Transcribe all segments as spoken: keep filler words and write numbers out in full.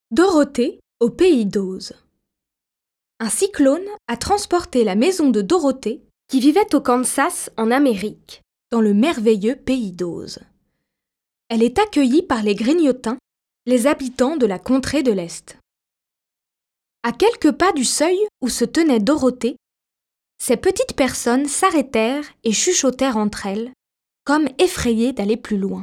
Dorothée au pays d'Oz. Un cyclone a transporté la maison de Dorothée, qui vivait au Kansas en Amérique, dans le merveilleux pays d'Oz. Elle est accueillie par les Grignotins, les habitants de la contrée de l'Est. À quelques pas du seuil où se tenait Dorothée, ces petites personnes s'arrêtèrent et chuchotèrent entre elles, comme effrayées d'aller plus loin.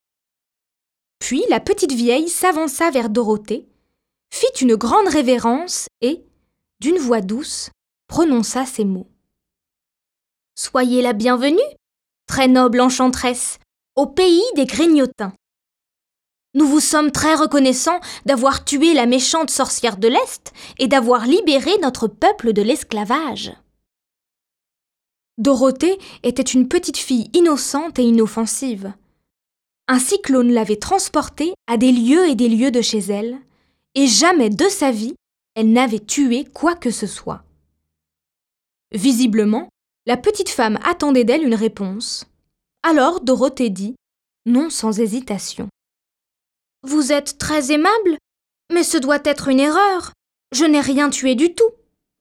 Puis la petite vieille s'avança vers Dorothée, fit une grande révérence et, d'une voix douce, prononça ces mots. « Soyez la bienvenue, très noble enchanteresse, au pays des Grignotins. Nous vous sommes très reconnaissants d'avoir tué la méchante sorcière de l'Est et d'avoir libéré notre peuple de l'esclavage. » Dorothée était une petite fille innocente et inoffensive. Un cyclone l'avait transportée à des lieues et des lieues de chez elle, et jamais de sa vie, elle n'avait tué quoi que ce soit. Visiblement, la petite femme attendait d'elle une réponse. Alors Dorothée dit, non sans hésitation. « Vous êtes très aimable, mais ce doit être une erreur. Je n'ai rien tué du tout. »«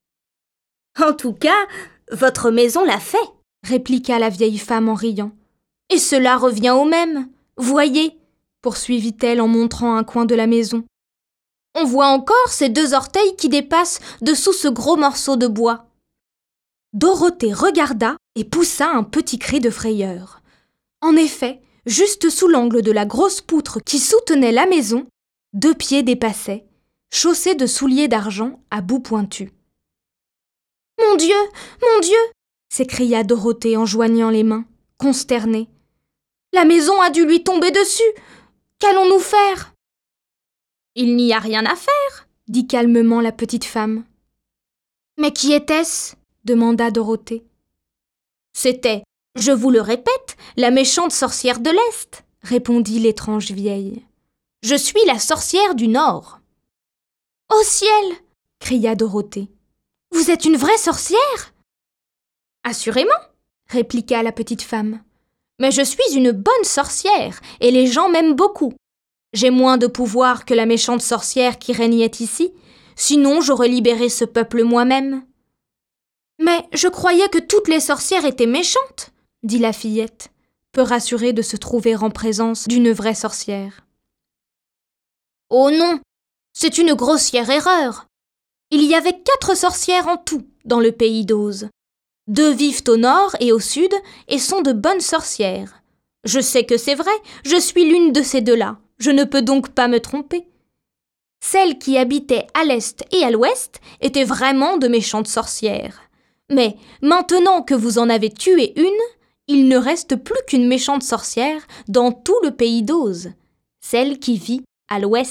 En tout cas, votre maison l'a fait, » répliqua la vieille femme en riant. « Et cela revient au même. Voyez, » poursuivit-elle en montrant un coin de la maison. « On voit encore ces deux orteils qui dépassent dessous ce gros morceau de bois. » Dorothée regarda et poussa un petit cri de frayeur. En effet, juste sous l'angle de la grosse poutre qui soutenait la maison, deux pieds dépassaient, chaussés de souliers d'argent à bout pointu. « Mon Dieu, mon Dieu !» s'écria Dorothée en joignant les mains, consternée. « La maison a dû lui tomber dessus. Qu'allons-nous faire ?»« Il n'y a rien à faire, » dit calmement la petite femme. « Mais qui était-ce » demanda Dorothée. « C'était, je vous le répète, la méchante sorcière de l'Est, » répondit l'étrange vieille. « Je suis la sorcière du Nord. »« Au ciel !» cria Dorothée. « Vous êtes une vraie sorcière ?»« Assurément, » répliqua la petite femme. « Mais je suis une bonne sorcière et les gens m'aiment beaucoup. J'ai moins de pouvoir que la méchante sorcière qui régnait ici, sinon j'aurais libéré ce peuple moi-même. »« Mais je croyais que toutes les sorcières étaient méchantes, » dit la fillette, peu rassurée de se trouver en présence d'une vraie sorcière. « Oh non, c'est une grossière erreur. Il y avait quatre sorcières en tout dans le pays d'Oz. Deux vivent au nord et au sud et sont de bonnes sorcières. Je sais que c'est vrai, je suis l'une de ces deux-là, je ne peux donc pas me tromper. Celles qui habitaient à l'est et à l'ouest étaient vraiment de méchantes sorcières. Mais maintenant que vous en avez tué une, il ne reste plus qu'une méchante sorcière dans tout le pays d'Oz, celle qui vit à l'ouest. »